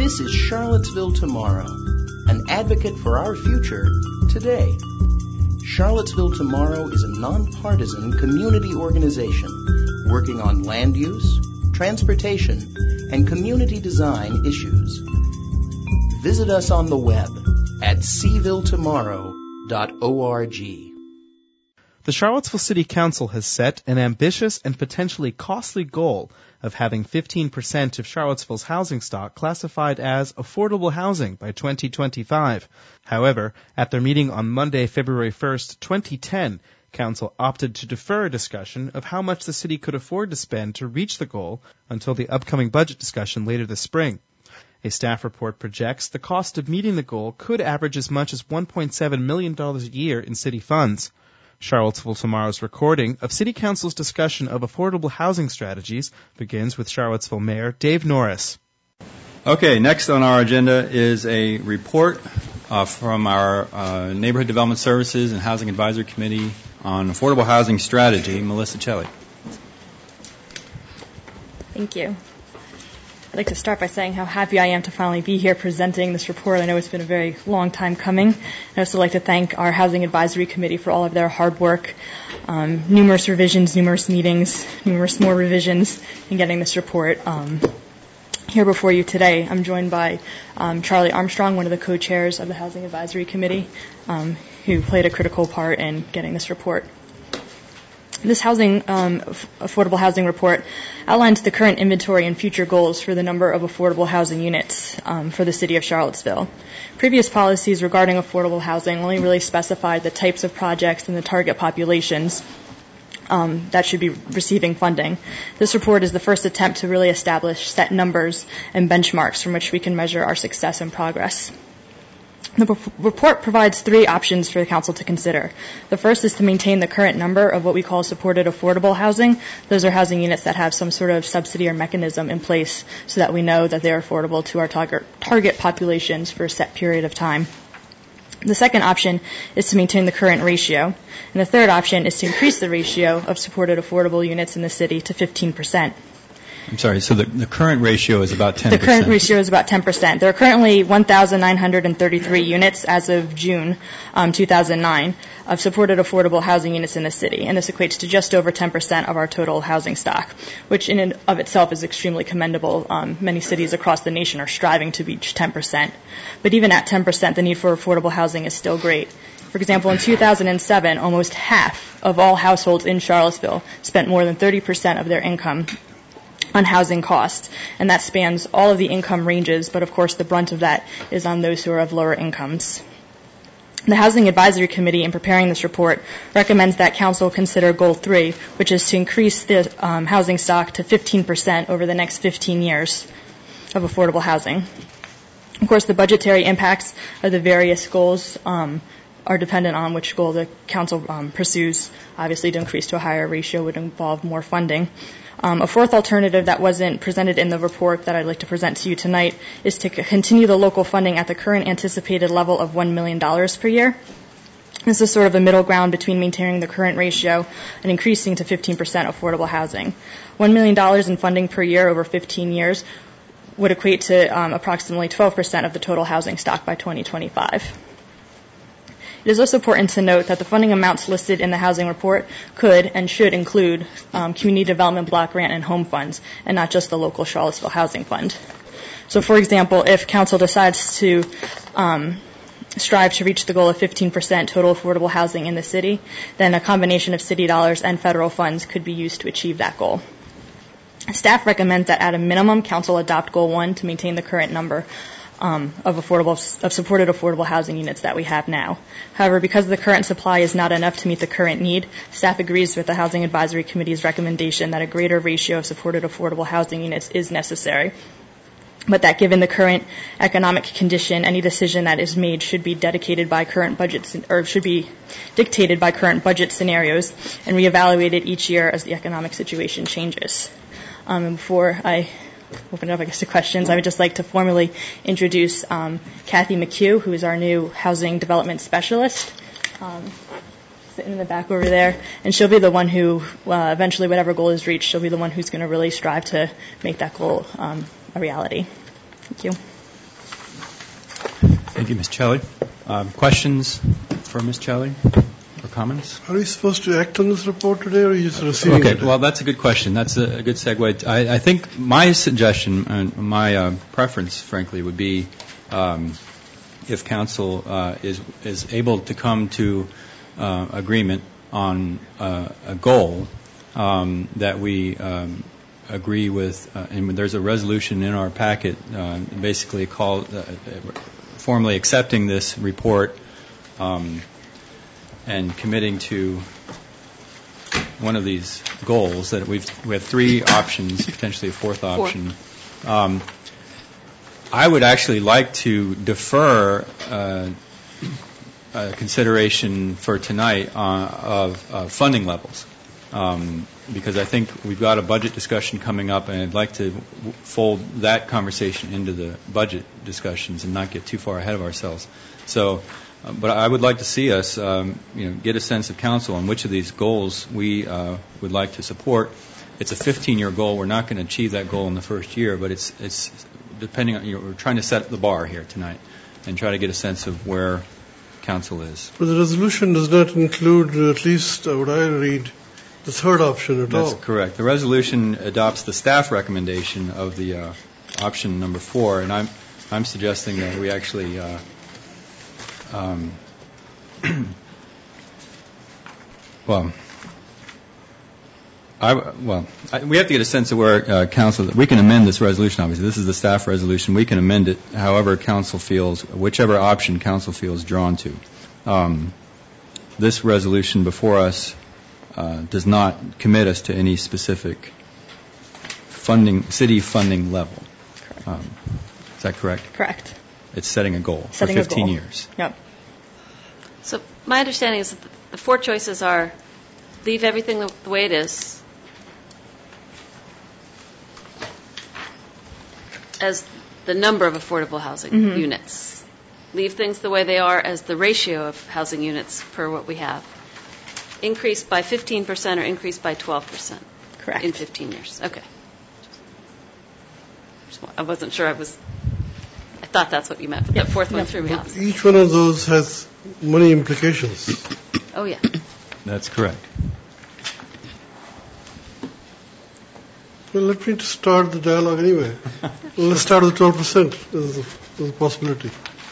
This is Charlottesville Tomorrow, an advocate for our future today. Charlottesville Tomorrow is a nonpartisan community organization working on land use, transportation, and community design issues. Visit us on the web at cvilletomorrow.org. The Charlottesville City Council has set an ambitious and potentially costly goal of having 15% of Charlottesville's housing stock classified as affordable housing by 2025. However, at their meeting on Monday, February 1st, 2010, Council opted to defer a discussion of how much the city could afford to spend to reach the goal until the upcoming budget discussion later this spring. A staff report projects the cost of meeting the goal could average as much as $1.7 million a year in city funds. Charlottesville Tomorrow's recording of City Council's discussion of affordable housing strategies begins with Charlottesville Mayor Dave Norris. Okay, next on our agenda is a report from our Neighborhood Development Services and Housing Advisory Committee on affordable housing strategy. Melissa Celli. Thank you. I'd like to start by saying how happy I am to finally be here presenting this report. I know it's been a very long time coming. I'd also like to thank our Housing Advisory Committee for all of their hard work, numerous revisions, numerous meetings, numerous more revisions in getting this report here before you today. I'm joined by Charlie Armstrong, one of the co-chairs of the Housing Advisory Committee, who played a critical part in getting this report. This affordable housing report outlines the current inventory and future goals for the number of affordable housing units for the city of Charlottesville. Previous policies regarding affordable housing only really specified the types of projects and the target populations that should be receiving funding. This report is the first attempt to really establish set numbers and benchmarks from which we can measure our success and progress. The report provides three options for the council to consider. The first is to maintain the current number of what we call supported affordable housing. Those are housing units that have some sort of subsidy or mechanism in place so that we know that they're affordable to our target populations for a set period of time. The second option is to maintain the current ratio. And the third option is to increase the ratio of supported affordable units in the city to 15%. I'm sorry, so the current ratio is about 10%? The current ratio is about 10%. There are currently 1,933 units as of June 2009 of supported affordable housing units in the city, and this equates to just over 10% of our total housing stock, which in and of itself is extremely commendable. Many cities across the nation are striving to reach 10%. But even at 10%, the need for affordable housing is still great. For example, in 2007, almost half of all households in Charlottesville spent more than 30% of their income on housing costs, and that spans all of the income ranges, but of course the brunt of that is on those who are of lower incomes. The Housing Advisory Committee, in preparing this report, recommends that Council consider Goal 3, which is to increase the housing stock to 15% over the next 15 years of affordable housing. Of course, the budgetary impacts of the various goals are dependent on which goal the Council pursues. Obviously, to increase to a higher ratio would involve more funding. A fourth alternative that wasn't presented in the report that I'd like to present to you tonight is to continue the local funding at the current anticipated level of $1 million per year. This is sort of a middle ground between maintaining the current ratio and increasing to 15% affordable housing. $1 million in funding per year over 15 years would equate to approximately 12% of the total housing stock by 2025. It is also important to note that the funding amounts listed in the housing report could and should include community development block grant and home funds, and not just the local Charlottesville Housing Fund. So, for example, if Council decides to strive to reach the goal of 15% total affordable housing in the city, then a combination of city dollars and federal funds could be used to achieve that goal. Staff recommends that at a minimum, Council adopt Goal 1 to maintain the current number of supported affordable housing units that we have now. However, because the current supply is not enough to meet the current need, staff agrees with the Housing Advisory Committee's recommendation that a greater ratio of supported affordable housing units is necessary, but that given the current economic condition, any decision that is made should be dedicated by current budgets, or should be dictated by current budget scenarios and reevaluated each year as the economic situation changes. And before I open it up, I guess, to questions, I would just like to formally introduce Kathy McHugh, who is our new housing development specialist, sitting in the back over there. And she'll be the one who, eventually, whatever goal is reached, she'll be the one who's going to really strive to make that goal a reality. Thank you. Thank you, Ms. Celli. Questions for Ms. Celli or comments? Are we supposed to act on this report today, or are you just receiving it? Okay, well, that's a good question. That's a good segue. I think my suggestion and my preference, frankly, would be if council is able to come to agreement on a goal that we agree with, and there's a resolution in our packet basically called formally accepting this report and committing to one of these goals. That we have three options, potentially a fourth option. I would actually like to defer consideration for tonight of funding levels. Because I think we've got a budget discussion coming up, and I'd like to fold that conversation into the budget discussions and not get too far ahead of ourselves. So, but I would like to see us, get a sense of council on which of these goals we would like to support. It's a 15-year goal. We're not going to achieve that goal in the first year, but it's depending on. We're trying to set the bar here tonight and try to get a sense of where council is. But the resolution does not include, at least what I read, the third option at all. That's correct. The resolution adopts the staff recommendation of the option number 4, and I'm suggesting that we actually we have to get a sense of where council. We can amend this resolution. Obviously, this is the staff resolution. We can amend it however council feels, whichever option council feels drawn to. This resolution before us does not commit us to any specific city funding level. Is that correct? Correct. It's setting a goal for 15 years. Yep. So my understanding is that the 4 choices are leave everything the way it is as the number of affordable housing units. Leave things the way they are as the ratio of housing units per what we have. Increase by 15% or increase by 12%. Correct. In 15 years. Okay. I wasn't sure I thought that's what you meant, but that fourth one threw me off. Each one of those has money implications. Oh, yeah. That's correct. Well, let me start the dialogue anyway. Let's start with 12%. There's a possibility.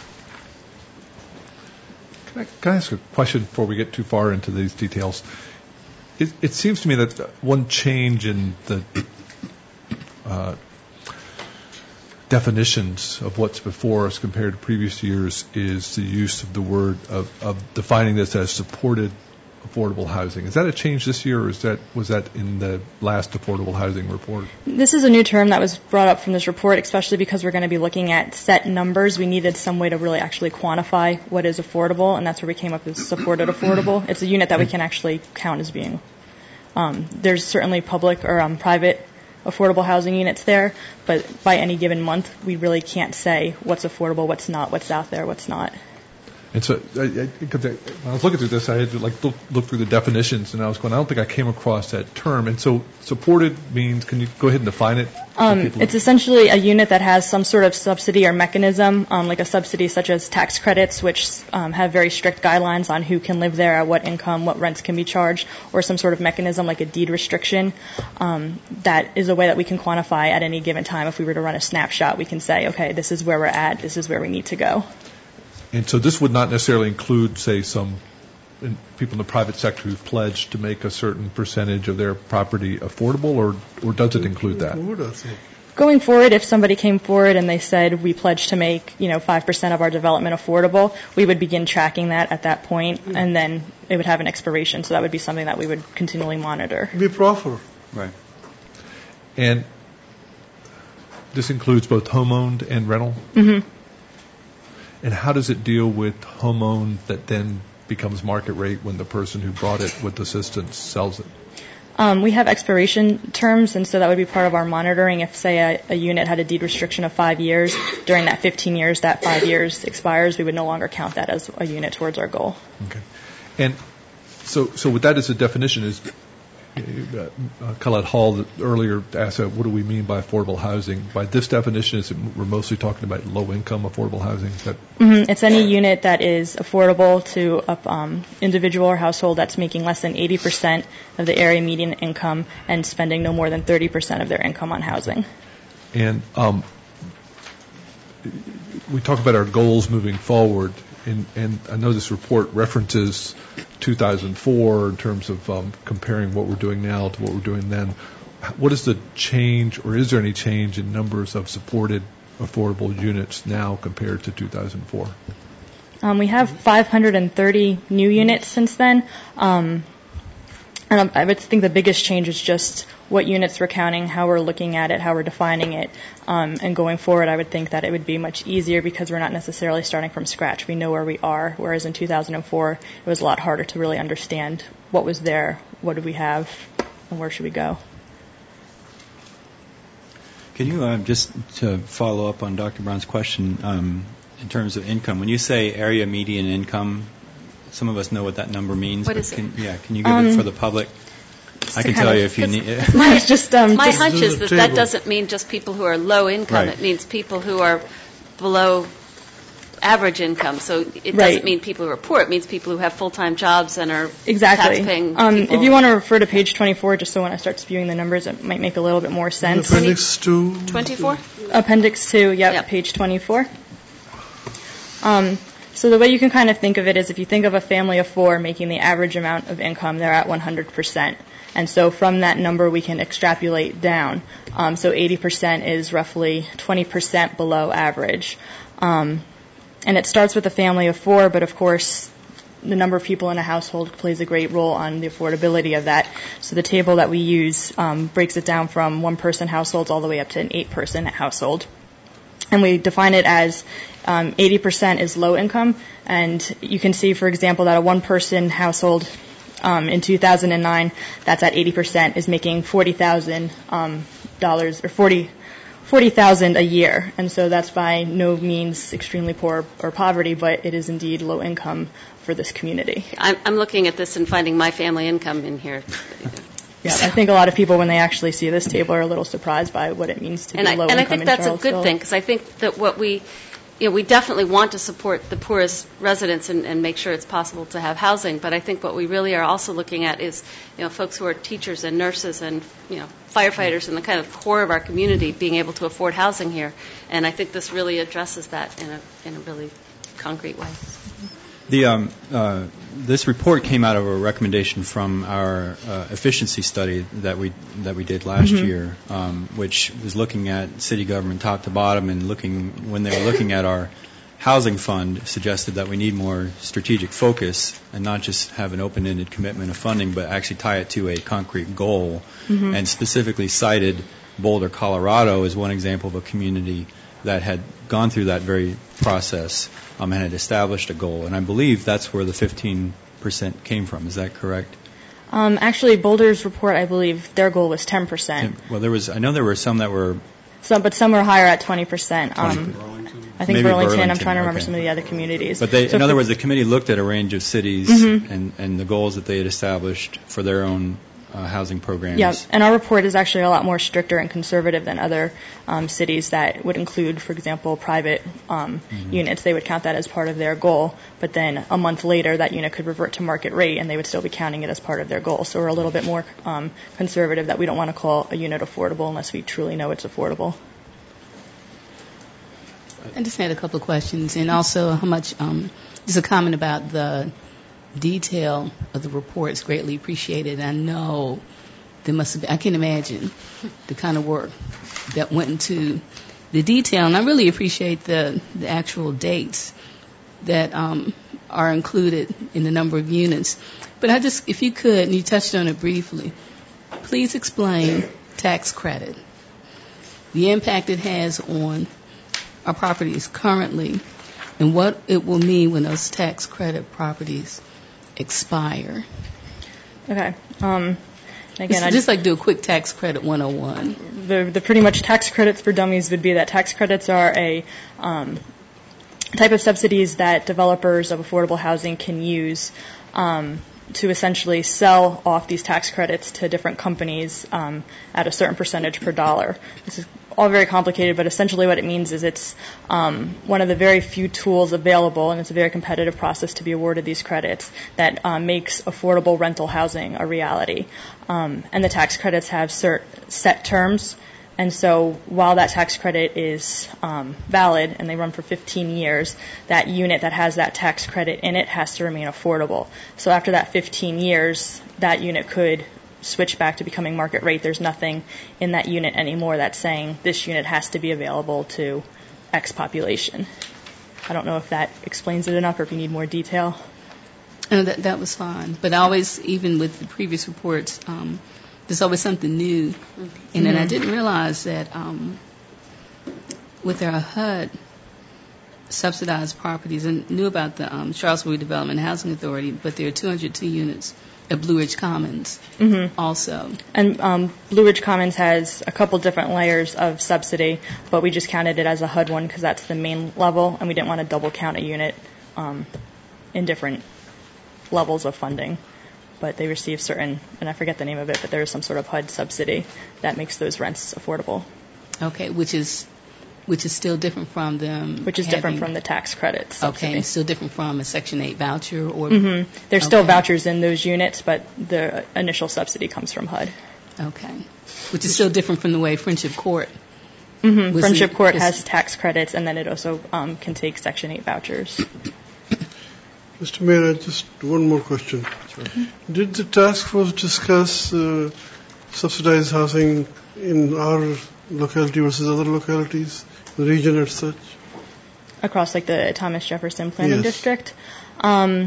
Can I ask a question before we get too far into these details? It seems to me that one change in the definitions of what's before us compared to previous years is the use of the word of defining this as supported affordable housing. Is that a change this year, or was that in the last affordable housing report? This is a new term that was brought up from this report, especially because we're going to be looking at set numbers. We needed some way to really actually quantify what is affordable, and that's where we came up with supported affordable. It's a unit that we can actually count as being. There's certainly public or private affordable housing units there, but by any given month, we really can't say what's affordable, what's not, what's out there, what's not. And so, when I was looking through this, I had to look through the definitions, and I was going, I don't think I came across that term. And so, supported means, can you go ahead and define it? It's essentially a unit that has some sort of subsidy or mechanism, like a subsidy such as tax credits, which have very strict guidelines on who can live there, at what income, what rents can be charged, or some sort of mechanism like a deed restriction. That is a way that we can quantify at any given time. If we were to run a snapshot, we can say, okay, this is where we're at, this is where we need to go. And so this would not necessarily include, say, some people in the private sector who've pledged to make a certain percentage of their property affordable, or does it include that? Going forward, if somebody came forward and they said we pledge to make 5% of our development affordable, we would begin tracking that at that point, and then it would have an expiration. So that would be something that we would continually monitor. Be proffer. Right. And this includes both home-owned and rental? Mm-hmm. And how does it deal with home-owned that then becomes market rate when the person who bought it with assistance sells it? We have expiration terms, and so that would be part of our monitoring. If, say, a unit had a deed restriction of 5 years, during that 15 years, that 5 years expires, we would no longer count that as a unit towards our goal. Okay. And so with that as a definition, Colette Hall earlier asked, what do we mean by affordable housing? By this definition, we're mostly talking about low-income affordable housing? Is that It's any unit that is affordable to an individual or household that's making less than 80% of the area median income and spending no more than 30% of their income on housing. And we talk about our goals moving forward, and I know this report references 2004 in terms of comparing what we're doing now to what we're doing then. What is the change, or is there any change in numbers of supported affordable units now compared to 2004? We have 530 new units since then. And I would think the biggest change is just what units we're counting, how we're looking at it, how we're defining it. And going forward, I would think that it would be much easier because we're not necessarily starting from scratch. We know where we are, whereas in 2004, it was a lot harder to really understand what was there, what did we have, and where should we go. Can you, just to follow up on Dr. Brown's question, in terms of income, when you say area median income, some of us know what that number means. What is it? Yeah, can you give it for the public? I can tell you if you need it. My hunch is that doesn't mean just people who are low income. Right. It means people who are below average income. So it doesn't mean people who are poor. It means people who have full-time jobs and are tax-paying people. If you want to refer to page 24, just so when I start spewing the numbers, it might make a little bit more sense. Appendix 2. 24? Appendix 2, yep, page 24. So the way you can kind of think of it is if you think of a family of four making the average amount of income, they're at 100%. And so from that number, we can extrapolate down. So 80% is roughly 20% below average. And it starts with a family of four, but of course, the number of people in a household plays a great role on the affordability of that. So the table that we use breaks it down from one-person households all the way up to an 8-person household. And we define it as 80% is low income. And you can see, for example, that a one-person household in 2009, that's at 80%, is making $40,000 or $40,000 a year. And so that's by no means extremely poor or poverty, but it is indeed low income for this community. I'm looking at this and finding my family income in here. Yeah, I think a lot of people, when they actually see this table, are a little surprised by what it means to be low income in Charlottesville. And I think that's a good thing, because I think that what we definitely want to support the poorest residents and make sure it's possible to have housing. But I think what we really are also looking at is, folks who are teachers and nurses and, firefighters and the kind of core of our community being able to afford housing here. And I think this really addresses that in a really concrete way. This report came out of a recommendation from our efficiency study that we did last year, which was looking at city government top to bottom and when they were looking at our housing fund, suggested that we need more strategic focus and not just have an open-ended commitment of funding, but actually tie it to a concrete goal, and specifically cited Boulder, Colorado as one example of a community that had gone through that very process and had established a goal. And I believe that's where the 15% came from. Is that correct? Actually, Boulder's report, I believe, their goal was 10%. Well, I know there were some that were... But some were higher at 20%. I think Burlington. I'm trying to remember some of the other communities. But in other words, the committee looked at a range of cities and the goals that they had established for their own housing programs. Yeah, and our report is actually a lot more stricter and conservative than other cities that would include, for example, private units. They would count that as part of their goal, but then a month later that unit could revert to market rate and they would still be counting it as part of their goal. So we're a little bit more conservative, that we don't want to call a unit affordable unless we truly know it's affordable. I just had a couple of questions, and also how much, just a comment about the detail of the report is greatly appreciated. I know there must have been, I can imagine the kind of work that went into the detail, and I really appreciate the actual dates that are included in the number of units. But if you could, and you touched on it briefly, please explain tax credit, the impact it has on our properties currently, and what it will mean when those tax credit properties expire. Okay. Again, just like do a quick tax credit 101. The pretty much tax credits for dummies would be that tax credits are a type of subsidies that developers of affordable housing can use to essentially sell off these tax credits to different companies at a certain percentage per dollar. This is all very complicated, but essentially what it means is it's one of the very few tools available, and it's a very competitive process to be awarded these credits, that makes affordable rental housing a reality. And the tax credits have set terms, and so while that tax credit is valid and they run for 15 years, that unit that has that tax credit in it has to remain affordable. So after that 15 years, that unit could switch back to becoming market rate. There's nothing in that unit anymore that's saying this unit has to be available to X population. I don't know if that explains it enough or if you need more detail. That was fine. But always, even with the previous reports, there's always something new. And then I didn't realize that with our HUD subsidized properties, and knew about the Charlottesville Redevelopment Housing Authority, but there are 202 units at Blue Ridge Commons also. And Blue Ridge Commons has a couple different layers of subsidy, but we just counted it as a HUD one because that's the main level, and we didn't want to double count a unit in different levels of funding. But they receive certain, and I forget the name of it, but there is some sort of HUD subsidy that makes those rents affordable. Okay, which is still different from them. Which is different from the tax credits. Okay, and still different from a Section 8 voucher? Or There's still vouchers in those units, but the initial subsidy comes from HUD. Okay, which is still different from the way Friendship Court. Friendship Court has tax credits, and then it also can take Section 8 vouchers. Mr. Mayor, just one more question. Sure. Did the task force discuss subsidized housing in our locality versus other localities, the region as such? Across like the Thomas Jefferson Planning District? Not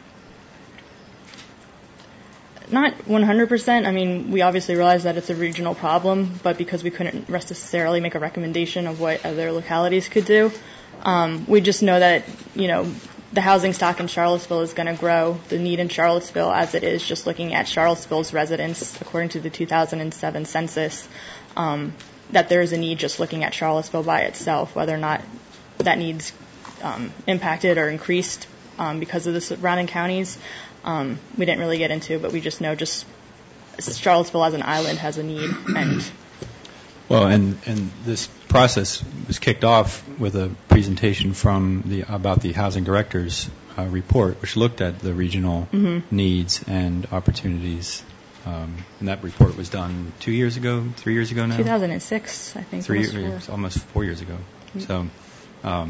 100%. I mean, we obviously realize that it's a regional problem, but because we couldn't necessarily make a recommendation of what other localities could do, we just know that, the housing stock in Charlottesville is going to grow. The need in Charlottesville, as it is, just looking at Charlottesville's residents, according to the 2007 census, that there is a need just looking at Charlottesville by itself, whether or not that need's impacted or increased because of the surrounding counties. We didn't really get into, but we just know Charlottesville as an island has a need. And this process was kicked off with a presentation about the housing director's report, which looked at the regional needs and opportunities. And that report was done 3 years ago now? 2006, I think. 3 years, almost 4 years ago. So, all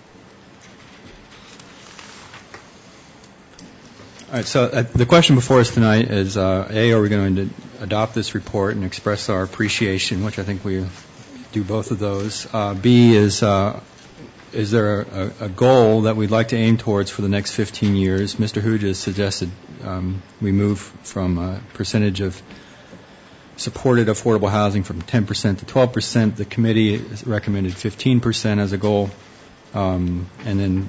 right, so the question before us tonight is, A, are we going to adopt this report and express our appreciation, which I think we do both of those. B is there a goal that we'd like to aim towards for the next 15 years? Mr. Huja has suggested we move from a percentage of supported affordable housing from 10% to 12%. The committee has recommended 15% as a goal. And then,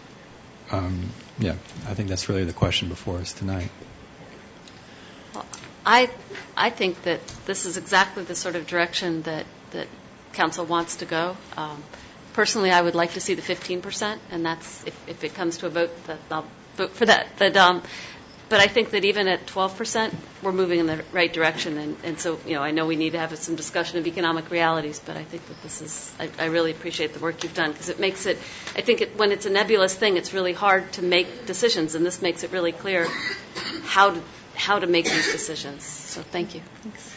I think that's really the question before us tonight. Well, I think that this is exactly the sort of direction that Council wants to go. Personally, I would like to see the 15%, and that's if it comes to a vote, that I'll vote for that. But I think that even at 12%, we're moving in the right direction. And so, I know we need to have some discussion of economic realities, but I think that this is, I really appreciate the work you've done, because it makes it, I think when it's a nebulous thing, it's really hard to make decisions, and this makes it really clear how to make these decisions. So thank you. Thanks.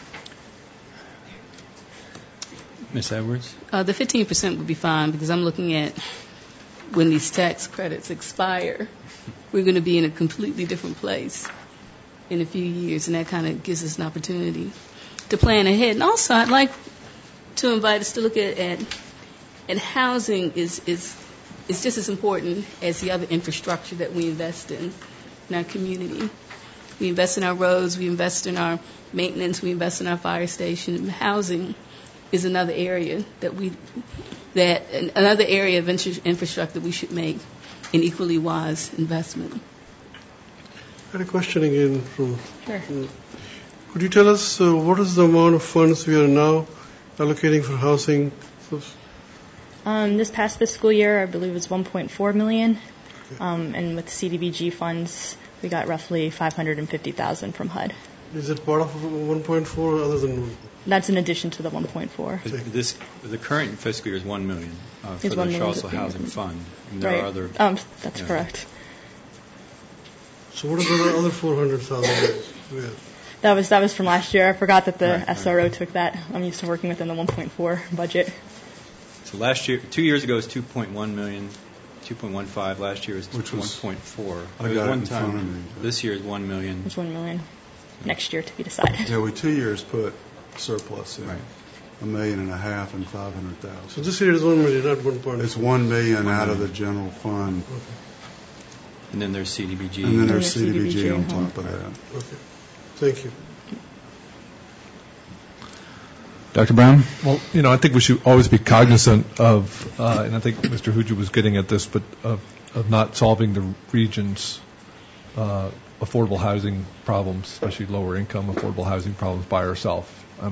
Ms. Edwards? The 15% would be fine, because I'm looking at when these tax credits expire, we're going to be in a completely different place in a few years, and that kind of gives us an opportunity to plan ahead. And also, I'd like to invite us to look at housing is just as important as the other infrastructure that we invest in our community. We invest in our roads, we invest in our maintenance, we invest in our fire station. Housing is another area another area of infrastructure we should make an equally wise investment. I had a question again from. Sure. Could you tell us what is the amount of funds we are now allocating for housing? This past fiscal year, I believe it was $1.4 million, and with CDBG funds, We got roughly $550,000 from HUD. Is it part of 1.4 or other than 1? That's in addition to the 1.4. The current fiscal year is $1 million for It's the $1 million Charlottesville Housing Fund. And there Right. are other. That's Yeah. correct. So what about the other 400,000? That was from last year. I forgot that the Right, right. SRO took that. I'm used to working within the 1.4 budget. So last year, 2 years ago, it was 2.1 million, 2.15. Last year was Which was- 1.4. I It was got it one in front time. of me. This year is 1 million. It's $1 million. Next year to be decided. Yeah, we 2 years put surplus in. Right. $1.5 million and So 500,000. this year is 1 million, not 1.4. It's $1 million out of the general fund, And then there's CDBG. and then there's there's CDBG CDBG on and home. top of that. Okay. Thank you. Dr. Brown? Well, I think we should always be cognizant of, and I think Mr. Huja was getting at this, but of not solving the region's affordable housing problems, especially lower income affordable housing problems by ourselves.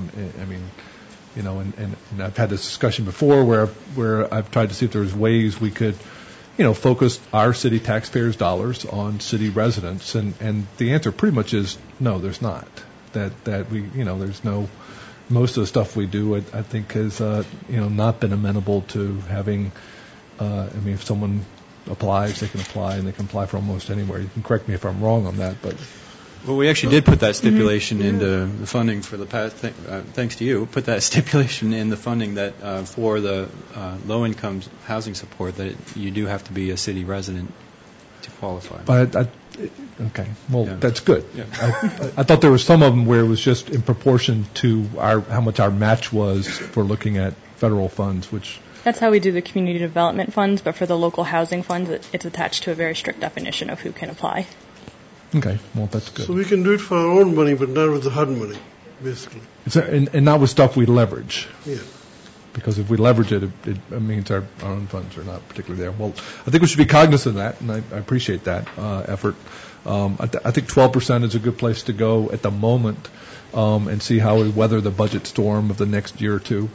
And I've had this discussion before where I've tried to see if there's ways we could, focus our city taxpayers' dollars on city residents, and the answer pretty much is no, there's not. That we, there's no. Most of the stuff we do, I think, has not been amenable to having. If someone applies, they can apply, and they can apply for almost anywhere. You can correct me if I'm wrong on that, but. Well, we actually did put that stipulation into the funding for the past. Thanks to you, put that stipulation in the funding that for the low-income housing support that you do have to be a city resident to qualify. But okay, well, Yeah. that's good. Yeah. I thought there was some of them where it was just in proportion to how much our match was for looking at federal funds, which. That's how we do the community development funds, but for the local housing funds, it's attached to a very strict definition of who can apply. Okay, well, that's good. So we can do it for our own money, but not with the HUD money, basically. And not with stuff we leverage. Yeah. Because if we leverage it, it means our own funds are not particularly there. Well, I think we should be cognizant of that, and I appreciate that effort. I think 12% is a good place to go at the moment, and see how we weather the budget storm of the next year or two.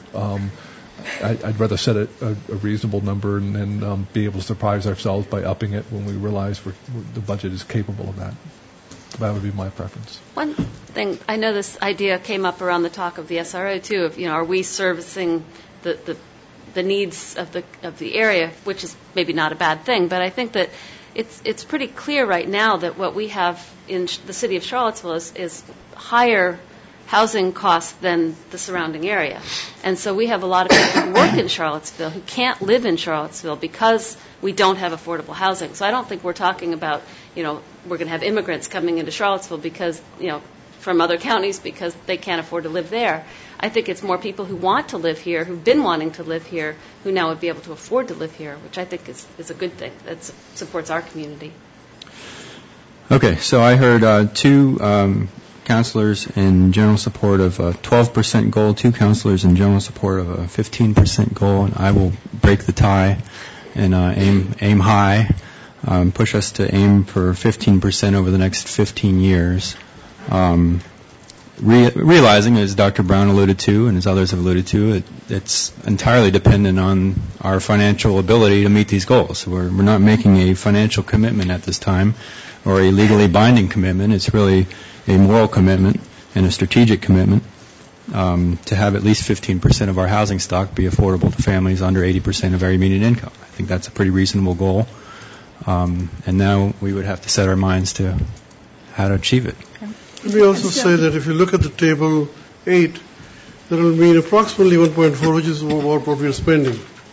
I'd rather set a reasonable number and then be able to surprise ourselves by upping it when we realize the budget is capable of that. That would be my preference. One thing, I know this idea came up around the talk of the SRO too, of, are we servicing the needs of the area, which is maybe not a bad thing, but I think that it's pretty clear right now that what we have in the city of Charlottesville is higher housing costs than the surrounding area. And so we have a lot of people who work in Charlottesville who can't live in Charlottesville because we don't have affordable housing. So I don't think we're talking about, we're going to have immigrants coming into Charlottesville because, from other counties because they can't afford to live there. I think it's more people who want to live here, who've been wanting to live here, who now would be able to afford to live here, which I think is a good thing. That supports our community. Okay, so I heard two counselors in general support of a 12% goal, two counselors in general support of a 15% goal, and I will break the tie and aim high, push us to aim for 15% over the next 15 years. Realizing, as Dr. Brown alluded to and as others have alluded to, it's entirely dependent on our financial ability to meet these goals. We're not making a financial commitment at this time or a legally binding commitment. It's really a moral commitment and a strategic commitment to have at least 15% of our housing stock be affordable to families under 80% of area median income. I think that's a pretty reasonable goal. And now we would have to set our minds to how to achieve it. Let me also say that if you look at the table 8, that will mean approximately 1.4, which is what we are spending.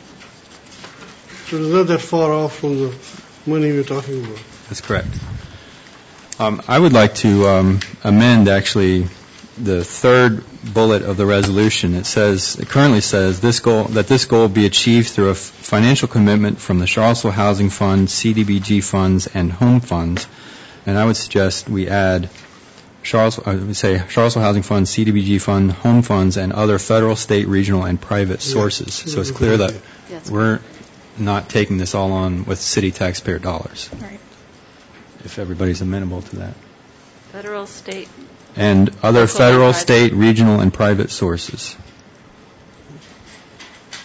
So it's not that far off from the money we're talking about. That's correct. I would like to amend actually the third bullet of the resolution. It currently says this goal be achieved through a financial commitment from the Charlottesville Housing Fund, CDBG funds, and home funds. And I would suggest we add Charlottesville Housing Fund, CDBG fund, home funds, and other federal, state, regional, and private sources. So it's clear that we're not taking this all on with city taxpayer dollars. Right. If everybody's amenable to that. Federal, state. And other Local federal, and state, regional, and private sources.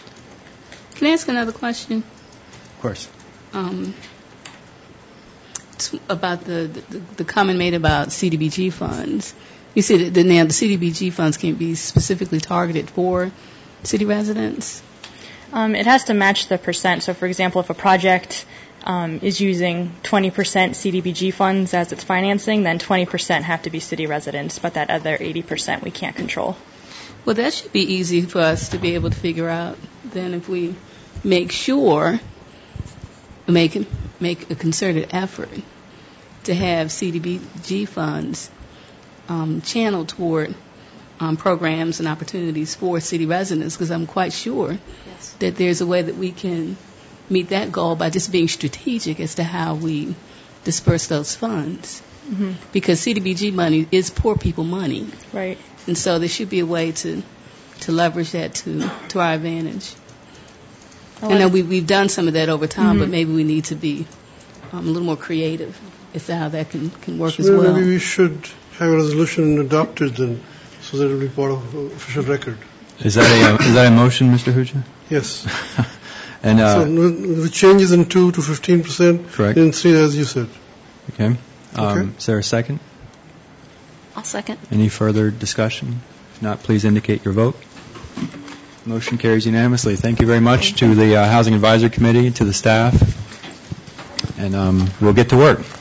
Can I ask another question? Of course. about the comment made about CDBG funds. You said that now the CDBG funds can be specifically targeted for city residents? It has to match the percent. So, for example, if a project is using 20% CDBG funds as its financing, then 20% have to be city residents, but that other 80% we can't control. Well, that should be easy for us to be able to figure out. Then if we make a concerted effort to have CDBG funds channeled toward programs and opportunities for city residents, because I'm quite sure that there's a way that we can meet that goal by just being strategic as to how we disperse those funds. Mm-hmm. Because CDBG money is poor people money. Right. And so there should be a way to leverage that to our advantage. I know we've done some of that over time, but maybe we need to be a little more creative as to how that can work as well. Maybe we should have a resolution adopted then, so that it will be part of official record. Is that a motion, Mr. Huja? Yes. And so the changes in 2 to 15%, correct. In 3, as you said. Okay. Is there a second? I'll second. Any further discussion? If not, please indicate your vote. Motion carries unanimously. Thank you very much to the Housing Advisory Committee, to the staff, and we'll get to work.